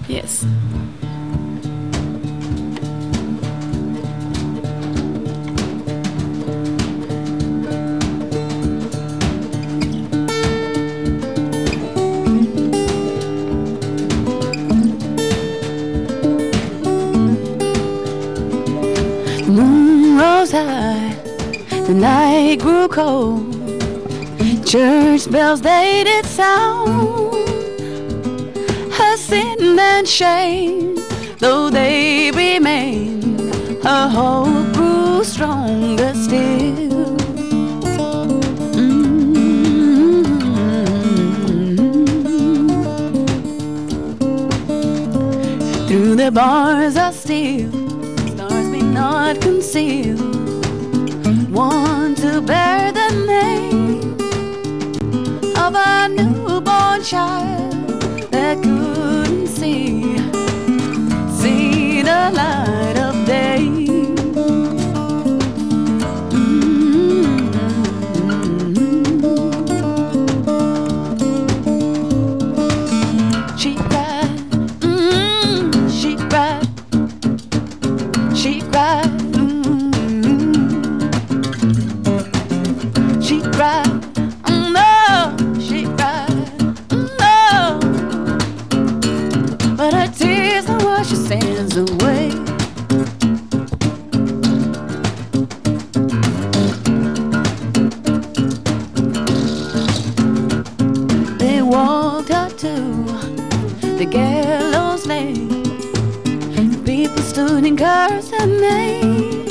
Yes. The moon rose high, the night grew cold. Church bells they did sound. Her sin and shame, though they remain, her hope grew stronger still. Through the bars of steel, stars may not conceal one to bear the name of a newborn child that couldn't see the light of day. She cried, she cried, she cried, she cried. But her tears don't wash her sins away. They walked her to the gallows lane. People stood and cursed her name.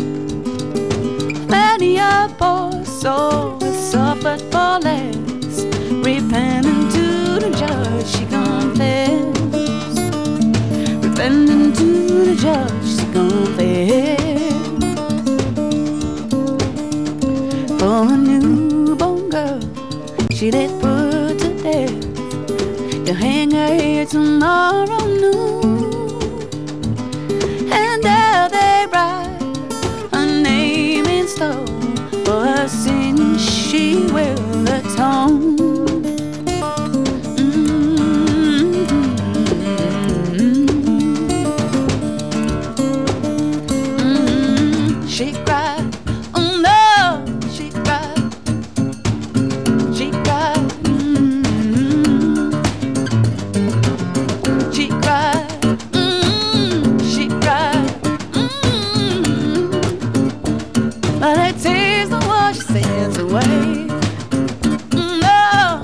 Many a poor soul has suffered for less, repenting to the judge she confessed. Repenting to the judge she confessed. For a newborn girl she did put to death, to hang her here tomorrow noon. And there they write her name in stone, for her sins she will atone. She cried, oh no, she cried, she cried, she cried, she cried, but her tears don't wash her sins away. No.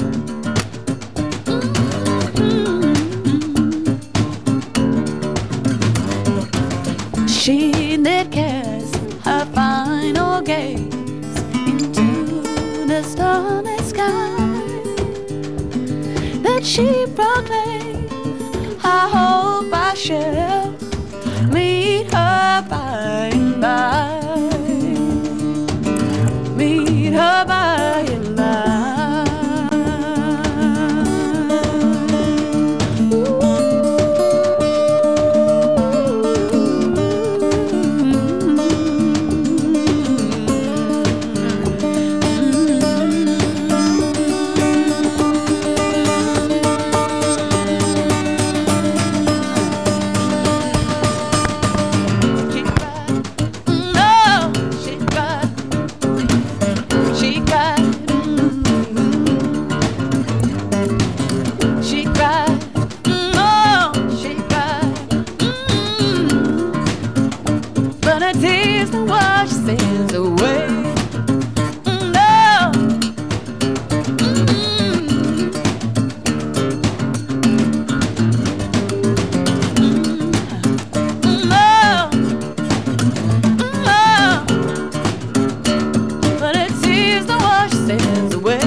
She did cast her final gaze into the starry sky, that she proclaimed, I hope I shall meet her by and by, meet her by and by. Tears to wash sins away. No. No. No. But it tears to wash sins away.